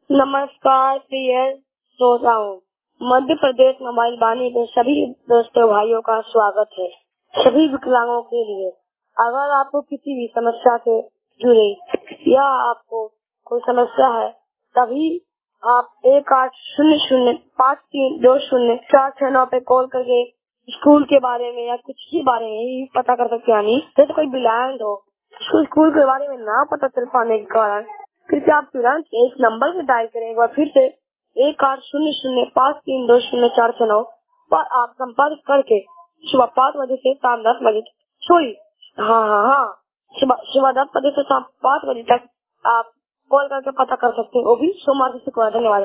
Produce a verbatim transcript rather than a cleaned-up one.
नमस्कार प्रिय श्रोताओं, मध्य प्रदेश मोबाइल वाणी के सभी दोस्तों भाइयों का स्वागत है। सभी विकलांगों के लिए अगर आपको किसी भी समस्या से जुड़े या आपको कोई समस्या है तभी आप एक आठ शून्य शून्य पाँच तीन दो शून्य चार छह नौ पे कॉल करके स्कूल के बारे में या कुछ ही बारे में ही पता कर सकते हैं। जैसे कोई ब्लाइंड हो, स्कूल के बारे में ना पता चल पाने के कारण कृपया आप तुरंत एक नंबर से डायल करें। एक बार फिर से एक आठ शून्य शून्य पाँच तीन दो शून्य चार छह नौ पर आप संपर्क करके सुबह पाँच बजे से शाम दस बजे तक सॉरी हाँ हाँ हाँ सुबह सुबह दस बजे से शाम पाँच बजे तक आप कॉल करके पता कर सकते हैं, वो भी सोमवार से शुक्रवार। धन्यवाद।